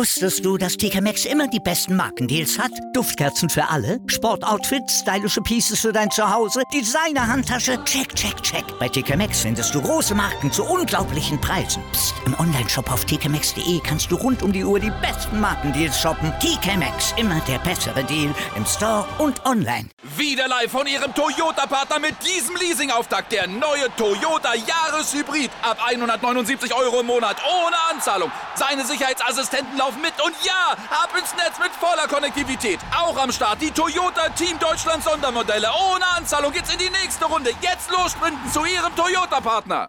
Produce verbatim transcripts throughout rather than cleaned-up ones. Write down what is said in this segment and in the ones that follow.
Wusstest du, dass T K Maxx immer die besten Markendeals hat? Duftkerzen für alle, Sportoutfits, stylische Pieces für dein Zuhause, Designer-Handtasche, check, check, check. Bei T K Maxx findest du große Marken zu unglaublichen Preisen. Psst. Im Onlineshop auf t k maxx punkt de kannst du rund um die Uhr die besten Markendeals shoppen. T K Maxx, immer der bessere Deal im Store und online. Wieder live von Ihrem Toyota-Partner mit diesem Leasing-Auftakt. Der neue Toyota Jahreshybrid. Ab hundertneunundsiebzig Euro im Monat ohne Anzahlung. Seine Sicherheitsassistenten laufen mit und ja, ab ins Netz mit voller Konnektivität. Auch am Start die Toyota Team Deutschland Sondermodelle. Ohne Anzahlung geht's in die nächste Runde. Jetzt los sprinten zu Ihrem Toyota-Partner.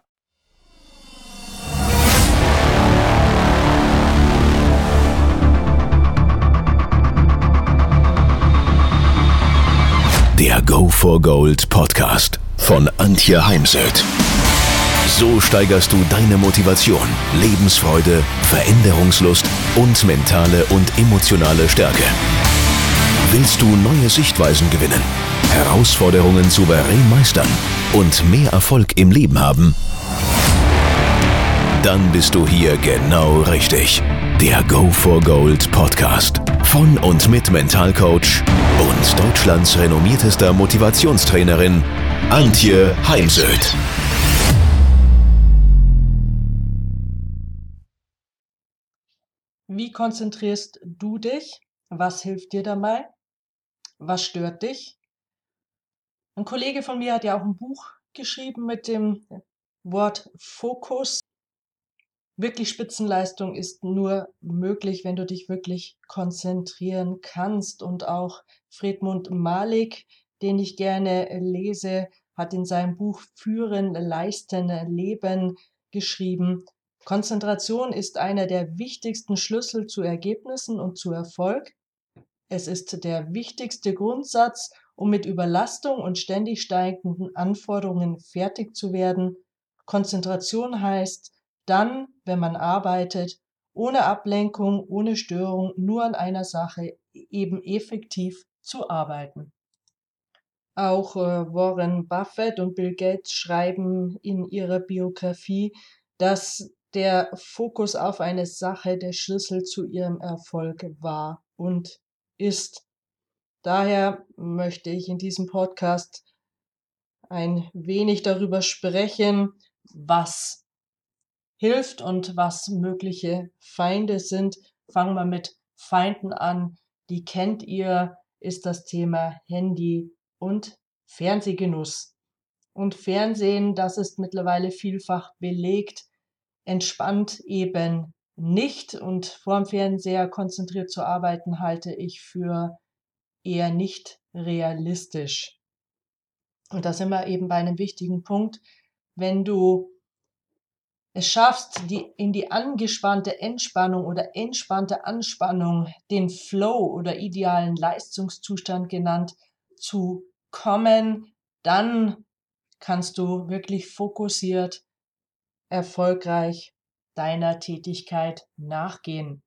Der Go for Gold Podcast von Antje Heimsöth. So steigerst du deine Motivation, Lebensfreude, Veränderungslust und mentale und emotionale Stärke. Willst du neue Sichtweisen gewinnen, Herausforderungen souverän meistern und mehr Erfolg im Leben haben? Dann bist du hier genau richtig. Der Go for Gold Podcast von und mit Mentalcoach und Deutschlands renommiertester Motivationstrainerin Antje Heimsöth. Wie konzentrierst du dich? Was hilft dir dabei? Was stört dich? Ein Kollege von mir hat ja auch ein Buch geschrieben mit dem Wort Fokus. Wirklich Spitzenleistung ist nur möglich, wenn du dich wirklich konzentrieren kannst. Und auch Friedmund Malik, den ich gerne lese, hat in seinem Buch Führen, Leisten, Leben geschrieben: Konzentration ist einer der wichtigsten Schlüssel zu Ergebnissen und zu Erfolg. Es ist der wichtigste Grundsatz, um mit Überlastung und ständig steigenden Anforderungen fertig zu werden. Konzentration heißt, dann, wenn man arbeitet, ohne Ablenkung, ohne Störung, nur an einer Sache eben effektiv zu arbeiten. Auch äh, Warren Buffett und Bill Gates schreiben in ihrer Biografie, dass der Fokus auf eine Sache der Schlüssel zu ihrem Erfolg war und ist. Daher möchte ich in diesem Podcast ein wenig darüber sprechen, was hilft und was mögliche Feinde sind. Fangen wir mit Feinden an. Die kennt ihr, ist das Thema Handy und Fernsehgenuss. Und Fernsehen, das ist mittlerweile vielfach belegt, entspannt eben nicht. Und vorm Fernseher konzentriert zu arbeiten, halte ich für eher nicht realistisch. Und da sind wir eben bei einem wichtigen Punkt. Wenn du es schaffst, die, in die angespannte Entspannung oder entspannte Anspannung, den Flow oder idealen Leistungszustand genannt, zu kommen, dann kannst du wirklich fokussiert, erfolgreich deiner Tätigkeit nachgehen.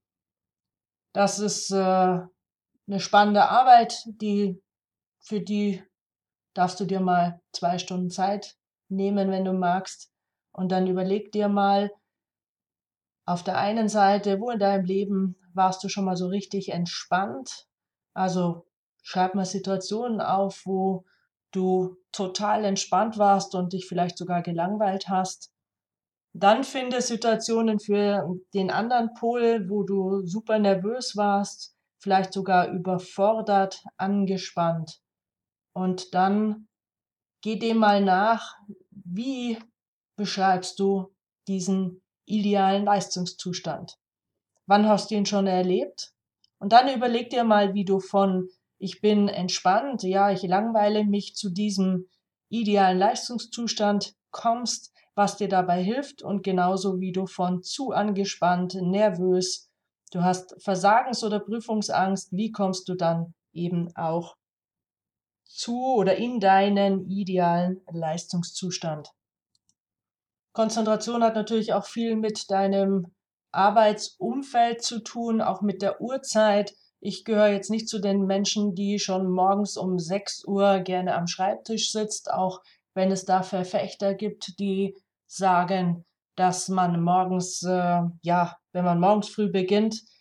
Das ist äh, eine spannende Arbeit, die, für die darfst du dir mal zwei Stunden Zeit nehmen, wenn du magst. Und dann überleg dir mal, auf der einen Seite, wo in deinem Leben warst du schon mal so richtig entspannt? Also schreib mal Situationen auf, wo du total entspannt warst und dich vielleicht sogar gelangweilt hast. Dann finde Situationen für den anderen Pol, wo du super nervös warst, vielleicht sogar überfordert, angespannt. Und dann geh dem mal nach, wie beschreibst du diesen idealen Leistungszustand? Wann hast du ihn schon erlebt? Und dann überleg dir mal, wie du von ich bin entspannt, ja, ich langweile mich zu diesem idealen Leistungszustand kommst, was dir dabei hilft, und genauso wie du von zu angespannt, nervös, du hast Versagens- oder Prüfungsangst, wie kommst du dann eben auch zu oder in deinen idealen Leistungszustand? Konzentration hat natürlich auch viel mit deinem Arbeitsumfeld zu tun, auch mit der Uhrzeit. Ich gehöre jetzt nicht zu den Menschen, die schon morgens um sechs Uhr gerne am Schreibtisch sitzt, auch wenn es da Verfechter gibt, die sagen, dass man morgens, äh, ja, wenn man morgens früh beginnt,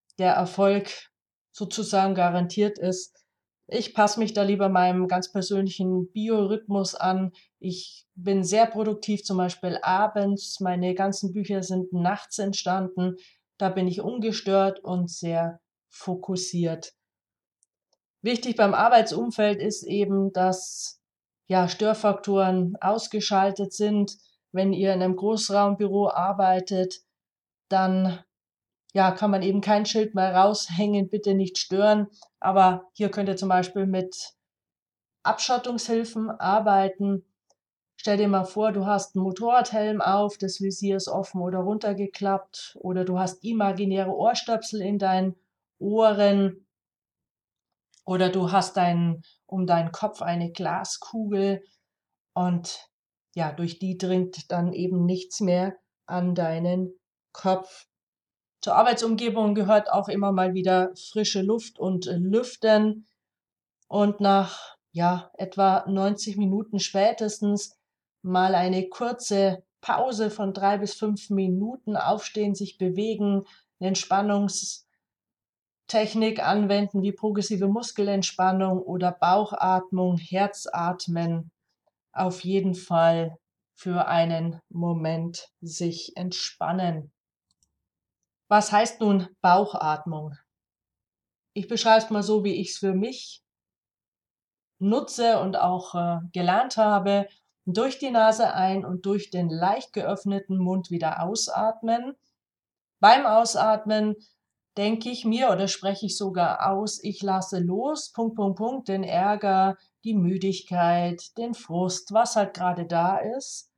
der Erfolg sozusagen garantiert ist. Ich passe mich da lieber meinem ganz persönlichen Biorhythmus an. Ich bin sehr produktiv, zum Beispiel abends. Meine ganzen Bücher sind nachts entstanden. Da bin ich ungestört und sehr fokussiert. Wichtig beim Arbeitsumfeld ist eben, dass ja, Störfaktoren ausgeschaltet sind. Wenn ihr in einem Großraumbüro arbeitet, dann ja, kann man eben kein Schild mehr raushängen, bitte nicht stören. Aber hier könnt ihr zum Beispiel mit Abschottungshilfen arbeiten. Stell dir mal vor, du hast einen Motorradhelm auf, das Visier ist offen oder runtergeklappt, oder du hast imaginäre Ohrstöpsel in deinen Ohren, oder du hast dein, um deinen Kopf eine Glaskugel, und ja, durch die dringt dann eben nichts mehr an deinen Kopf. Zur Arbeitsumgebung gehört auch immer mal wieder frische Luft und äh, Lüften. Und nach ja, etwa neunzig Minuten spätestens mal eine kurze Pause von drei bis fünf Minuten, aufstehen, sich bewegen, eine Entspannungstechnik anwenden wie progressive Muskelentspannung oder Bauchatmung, Herzatmen. Auf jeden Fall für einen Moment sich entspannen. Was heißt nun Bauchatmung? Ich beschreibe es mal so, wie ich es für mich nutze und auch äh, gelernt habe. Durch die Nase ein und durch den leicht geöffneten Mund wieder ausatmen. Beim Ausatmen denke ich mir oder spreche ich sogar aus, ich lasse los, Punkt, Punkt, Punkt, den Ärger, die Müdigkeit, den Frust, was halt gerade da ist.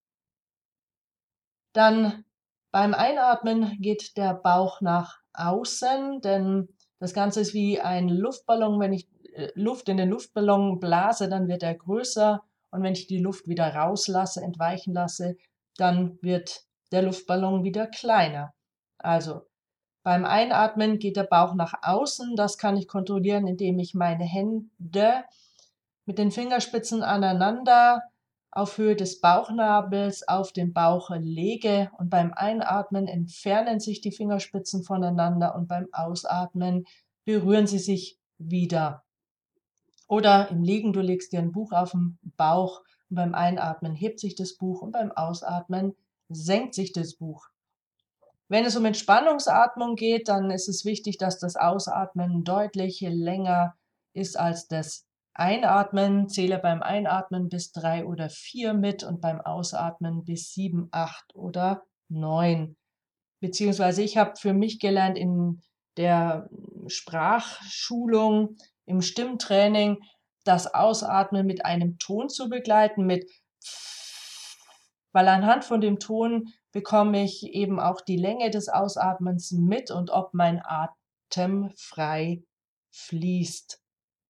Dann beim Einatmen geht der Bauch nach außen, denn das Ganze ist wie ein Luftballon. Wenn ich äh, Luft in den Luftballon blase, dann wird er größer, und wenn ich die Luft wieder rauslasse, entweichen lasse, dann wird der Luftballon wieder kleiner. Also beim Einatmen geht der Bauch nach außen. Das kann ich kontrollieren, indem ich meine Hände mit den Fingerspitzen aneinander auf Höhe des Bauchnabels auf den Bauch lege, und beim Einatmen entfernen sich die Fingerspitzen voneinander und beim Ausatmen berühren sie sich wieder. Oder im Liegen, du legst dir ein Buch auf den Bauch und beim Einatmen hebt sich das Buch und beim Ausatmen senkt sich das Buch. Wenn es um Entspannungsatmung geht, dann ist es wichtig, dass das Ausatmen deutlich länger ist als das Einatmen. Zähle beim Einatmen bis drei oder vier mit und beim Ausatmen bis sieben, acht oder neun. Beziehungsweise ich habe für mich gelernt in der Sprachschulung, im Stimmtraining, das Ausatmen mit einem Ton zu begleiten, mit weil anhand von dem Ton bekomme ich eben auch die Länge des Ausatmens mit und ob mein Atem frei fließt.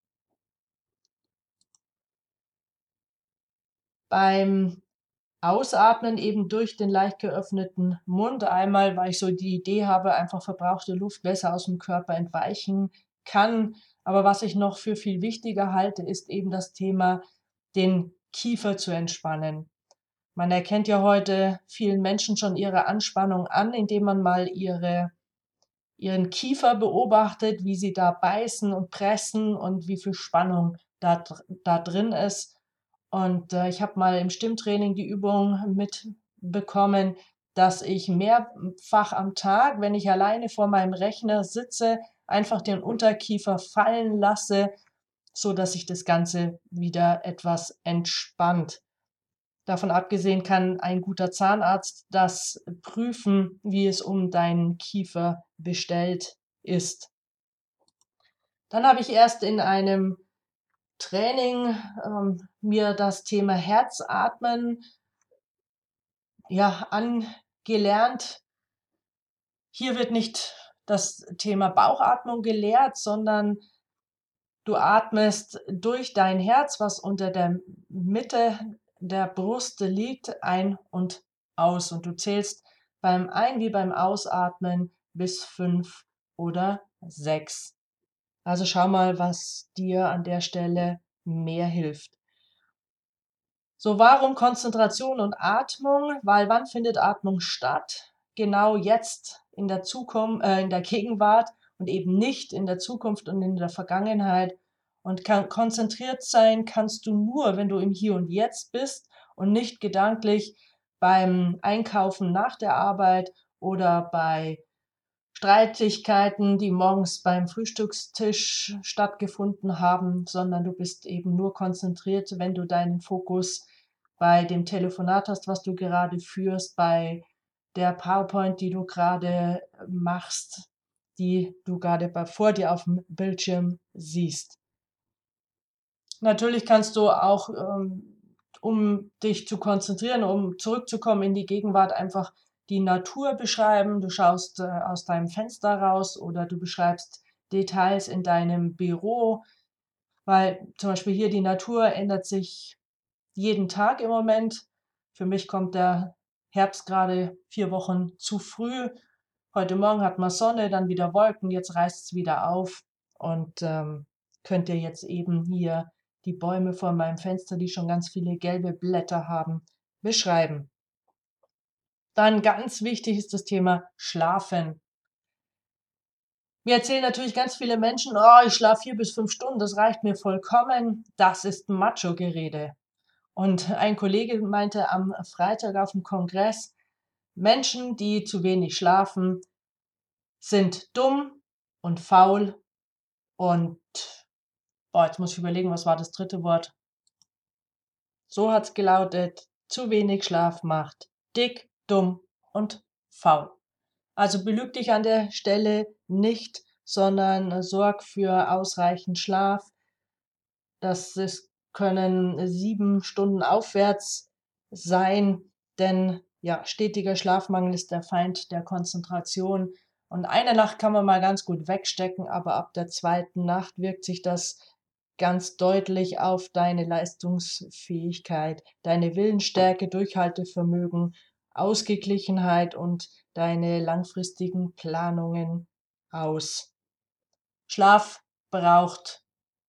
Beim Ausatmen eben durch den leicht geöffneten Mund. Einmal, weil ich so die Idee habe, einfach verbrauchte Luft besser aus dem Körper entweichen kann. Aber was ich noch für viel wichtiger halte, ist eben das Thema, den Kiefer zu entspannen. Man erkennt ja heute vielen Menschen schon ihre Anspannung an, indem man mal ihre, ihren Kiefer beobachtet, wie sie da beißen und pressen und wie viel Spannung da, da drin ist. Und äh, ich habe mal im Stimmtraining die Übung mitbekommen, dass ich mehrfach am Tag, wenn ich alleine vor meinem Rechner sitze, einfach den Unterkiefer fallen lasse, so dass sich das Ganze wieder etwas entspannt. Davon abgesehen kann ein guter Zahnarzt das prüfen, wie es um deinen Kiefer bestellt ist. Dann habe ich erst in einem Training ähm, mir das Thema Herzatmen ja angelernt. Hier wird nicht das Thema Bauchatmung gelehrt, sondern du atmest durch dein Herz, was unter der Mitte der Brust liegt, ein und aus. Und du zählst beim Ein- wie beim Ausatmen bis fünf oder sechs. Also schau mal, was dir an der Stelle mehr hilft. So, warum Konzentration und Atmung? Weil wann findet Atmung statt? Genau jetzt, in der Zukunft, äh, in der Gegenwart und eben nicht in der Zukunft und in der Vergangenheit. Und kann, konzentriert sein kannst du nur, wenn du im Hier und Jetzt bist und nicht gedanklich beim Einkaufen nach der Arbeit oder bei Streitigkeiten, die morgens beim Frühstückstisch stattgefunden haben, sondern du bist eben nur konzentriert, wenn du deinen Fokus bei dem Telefonat hast, was du gerade führst, bei der PowerPoint, die du gerade machst, die du gerade bei, vor dir auf dem Bildschirm siehst. Natürlich kannst du auch, ähm, um dich zu konzentrieren, um zurückzukommen in die Gegenwart, einfach die Natur beschreiben. Du schaust äh, aus deinem Fenster raus oder du beschreibst Details in deinem Büro, weil zum Beispiel hier die Natur ändert sich jeden Tag im Moment. Für mich kommt der Herbst gerade vier Wochen zu früh. Heute Morgen hat man Sonne, dann wieder Wolken, jetzt reißt es wieder auf und ähm, könnt ihr jetzt eben hier die Bäume vor meinem Fenster, die schon ganz viele gelbe Blätter haben, beschreiben. Dann ganz wichtig ist das Thema Schlafen. Mir erzählen natürlich ganz viele Menschen, oh, ich schlafe vier bis fünf Stunden, das reicht mir vollkommen. Das ist Macho-Gerede. Und ein Kollege meinte am Freitag auf dem Kongress, Menschen, die zu wenig schlafen, sind dumm und faul und, boah, jetzt muss ich überlegen, was war das dritte Wort? So hat's gelautet, zu wenig Schlaf macht dick, dumm und faul. Also belüg dich an der Stelle nicht, sondern sorg für ausreichend Schlaf. Das ist, können sieben Stunden aufwärts sein, denn ja, stetiger Schlafmangel ist der Feind der Konzentration. Und eine Nacht kann man mal ganz gut wegstecken, aber ab der zweiten Nacht wirkt sich das ganz deutlich auf deine Leistungsfähigkeit, deine Willensstärke, Durchhaltevermögen, Ausgeglichenheit und deine langfristigen Planungen aus. Schlaf braucht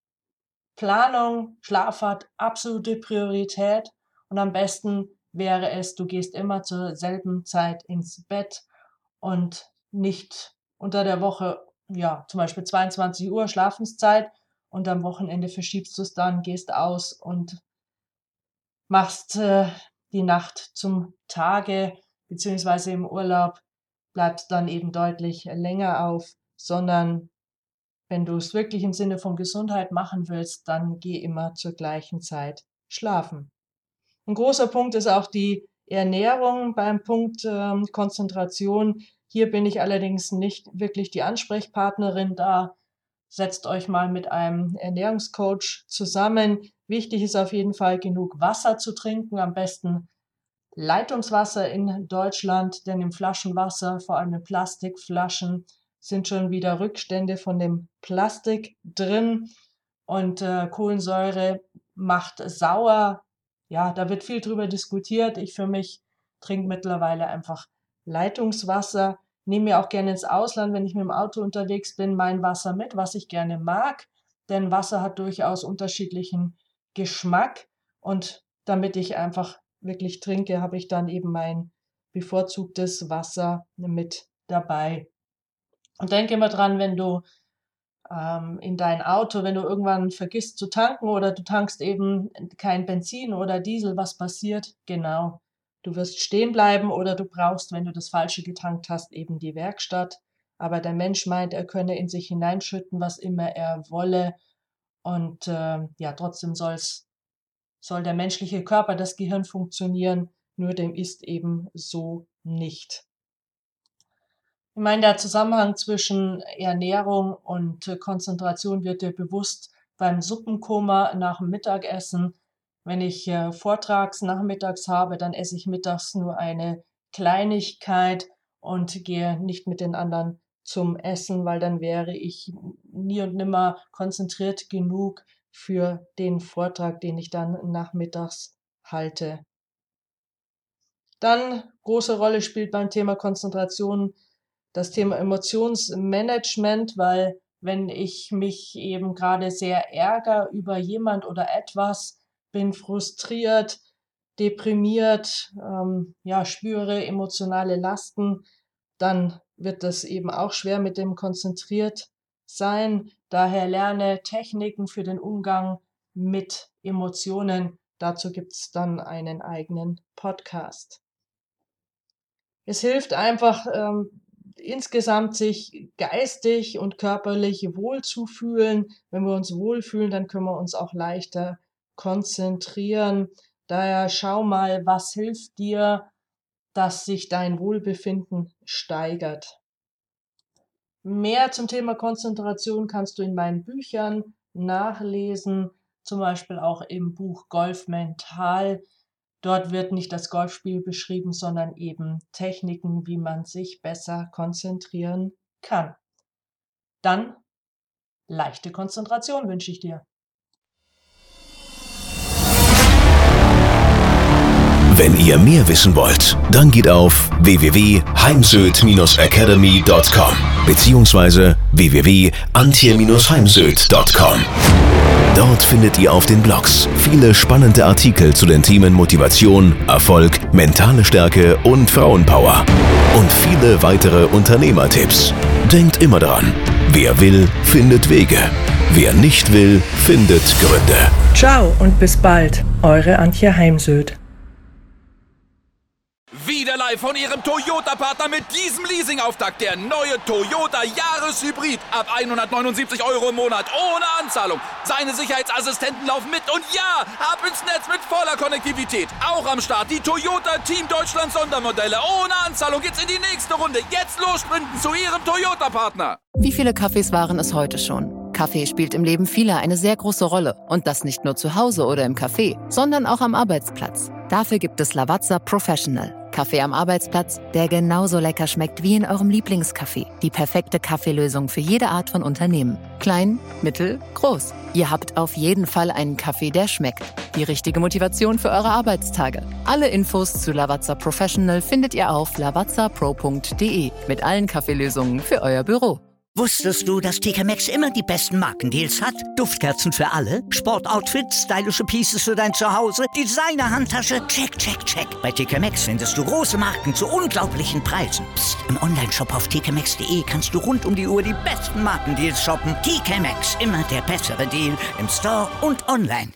Planung, Schlaf hat absolute Priorität und am besten wäre es, du gehst immer zur selben Zeit ins Bett und nicht unter der Woche, ja, zum Beispiel zweiundzwanzig Uhr Schlafenszeit und am Wochenende verschiebst du es dann, gehst aus und machst äh, die Nacht zum Tage, beziehungsweise im Urlaub bleibst dann eben deutlich länger auf, sondern wenn du es wirklich im Sinne von Gesundheit machen willst, dann geh immer zur gleichen Zeit schlafen. Ein großer Punkt ist auch die Ernährung beim Punkt ähm, Konzentration. Hier bin ich allerdings nicht wirklich die Ansprechpartnerin. Da setzt euch mal mit einem Ernährungscoach zusammen. Wichtig ist auf jeden Fall, genug Wasser zu trinken, am besten Leitungswasser in Deutschland, denn im Flaschenwasser, vor allem in Plastikflaschen, sind schon wieder Rückstände von dem Plastik drin und äh, Kohlensäure macht sauer. Ja, da wird viel drüber diskutiert. Ich für mich trinke mittlerweile einfach Leitungswasser, nehme mir auch gerne ins Ausland, wenn ich mit dem Auto unterwegs bin, mein Wasser mit, was ich gerne mag, denn Wasser hat durchaus unterschiedlichen Geschmack und damit ich einfach wirklich trinke, habe ich dann eben mein bevorzugtes Wasser mit dabei. Und denke immer dran, wenn du ähm, in dein Auto, wenn du irgendwann vergisst zu tanken oder du tankst eben kein Benzin oder Diesel, was passiert? Genau. Du wirst stehen bleiben oder du brauchst, wenn du das Falsche getankt hast, eben die Werkstatt. Aber der Mensch meint, er könne in sich hineinschütten, was immer er wolle. Und äh, ja, trotzdem soll's, soll der menschliche Körper, das Gehirn funktionieren, nur dem ist eben so nicht. Ich meine, der Zusammenhang zwischen Ernährung und äh, Konzentration wird dir bewusst beim Suppenkoma nach dem Mittagessen. Wenn ich äh, vortrags nachmittags habe, dann esse ich mittags nur eine Kleinigkeit und gehe nicht mit den anderen zum Essen, weil dann wäre ich nie und nimmer konzentriert genug für den Vortrag, den ich dann nachmittags halte. Dann große Rolle spielt beim Thema Konzentration das Thema Emotionsmanagement, weil wenn ich mich eben gerade sehr ärgere über jemand oder etwas, bin frustriert, deprimiert, ähm, ja, spüre emotionale Lasten, dann wird das eben auch schwer mit dem konzentriert sein. Daher lerne Techniken für den Umgang mit Emotionen. Dazu gibt es dann einen eigenen Podcast. Es hilft einfach ähm, insgesamt, sich geistig und körperlich wohlzufühlen. Wenn wir uns wohlfühlen, dann können wir uns auch leichter konzentrieren. Daher schau mal, was hilft dir, dass sich dein Wohlbefinden steigert. Mehr zum Thema Konzentration kannst du in meinen Büchern nachlesen, zum Beispiel auch im Buch Golf Mental. Dort wird nicht das Golfspiel beschrieben, sondern eben Techniken, wie man sich besser konzentrieren kann. Dann leichte Konzentration wünsche ich dir. Wenn ihr mehr wissen wollt, dann geht auf w w w punkt heimsöd academy punkt com beziehungsweise w w w punkt antje heimsöd punkt com. Dort findet ihr auf den Blogs viele spannende Artikel zu den Themen Motivation, Erfolg, mentale Stärke und Frauenpower. Und viele weitere Unternehmertipps. Denkt immer daran, wer will, findet Wege. Wer nicht will, findet Gründe. Ciao und bis bald, eure Antje Heimsöd. Wieder live von Ihrem Toyota-Partner mit diesem Leasing-Auftakt. Der neue Toyota Jahreshybrid. Ab hundertneunundsiebzig Euro im Monat. Ohne Anzahlung. Seine Sicherheitsassistenten laufen mit. Und ja, ab ins Netz mit voller Konnektivität. Auch am Start die Toyota Team Deutschland Sondermodelle. Ohne Anzahlung geht's in die nächste Runde. Jetzt los sprinten zu Ihrem Toyota-Partner. Wie viele Kaffees waren es heute schon? Kaffee spielt im Leben vieler eine sehr große Rolle. Und das nicht nur zu Hause oder im Café, sondern auch am Arbeitsplatz. Dafür gibt es Lavazza Professional. Kaffee am Arbeitsplatz, der genauso lecker schmeckt wie in eurem Lieblingscafé. Die perfekte Kaffeelösung für jede Art von Unternehmen. Klein, mittel, groß. Ihr habt auf jeden Fall einen Kaffee, der schmeckt. Die richtige Motivation für eure Arbeitstage. Alle Infos zu Lavazza Professional findet ihr auf lavazza pro punkt de mit allen Kaffeelösungen für euer Büro. Wusstest du, dass T K Maxx immer die besten Markendeals hat? Duftkerzen für alle, Sportoutfits, stylische Pieces für dein Zuhause, Designer-Handtasche, check, check, check. Bei T K Maxx findest du große Marken zu unglaublichen Preisen. Psst. Im Onlineshop auf t k maxx punkt de kannst du rund um die Uhr die besten Markendeals shoppen. T K Maxx, immer der bessere Deal im Store und online.